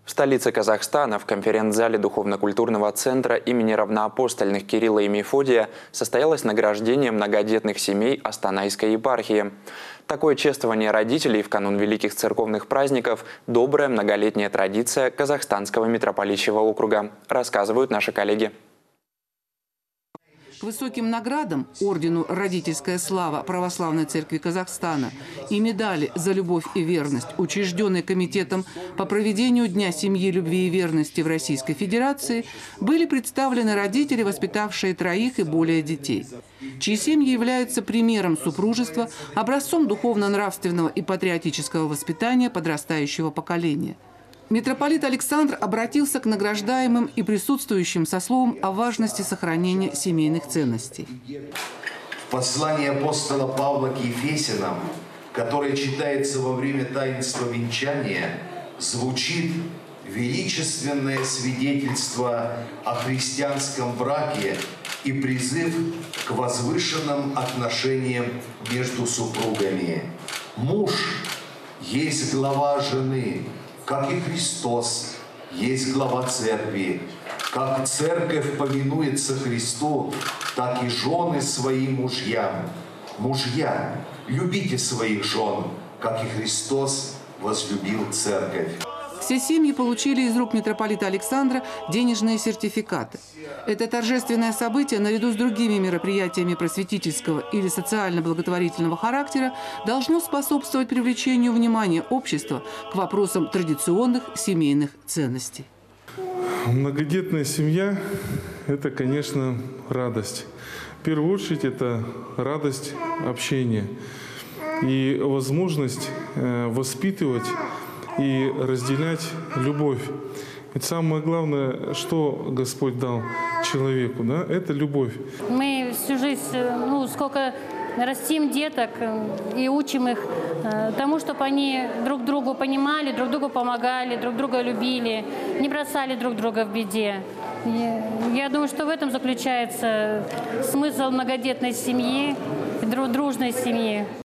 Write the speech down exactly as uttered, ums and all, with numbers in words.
В столице Казахстана в конференц-зале Духовно-культурного центра имени равноапостольных Кирилла и Мефодия состоялось награждение многодетных семей Астанайской епархии. Такое чествование родителей в канун великих церковных праздников – добрая многолетняя традиция Казахстанского митрополичьего округа, рассказывают наши коллеги. К высоким наградам, ордену «Родительская слава» Православной Церкви Казахстана и медали «За любовь и верность», учрежденной Комитетом по проведению Дня семьи, любви и верности в Российской Федерации, были представлены родители, воспитавшие троих и более детей, чьи семьи являются примером супружества, образцом духовно-нравственного и патриотического воспитания подрастающего поколения. Митрополит Александр обратился к награждаемым и присутствующим со словом о важности сохранения семейных ценностей. В послании апостола Павла к Ефесянам, которое читается во время таинства венчания, звучит величественное свидетельство о христианском браке и призыв к возвышенным отношениям между супругами. Муж есть глава жены, как и Христос есть глава церкви. Как церковь повинуется Христу, так и жены своим мужьям. Мужья, любите своих жен, как и Христос возлюбил церковь. Все семьи получили из рук митрополита Александра денежные сертификаты. Это торжественное событие, наряду с другими мероприятиями просветительского или социально-благотворительного характера, должно способствовать привлечению внимания общества к вопросам традиционных семейных ценностей. Многодетная семья – это, конечно, радость. В первую очередь, это радость общения и возможность воспитывать и разделять любовь. Ведь самое главное, что Господь дал человеку, да, это любовь. Мы всю жизнь, ну, сколько растим деток и учим их тому, чтобы они друг другу понимали, друг другу помогали, друг друга любили, не бросали друг друга в беде. Я думаю, что в этом заключается смысл многодетной семьи, дружной семьи.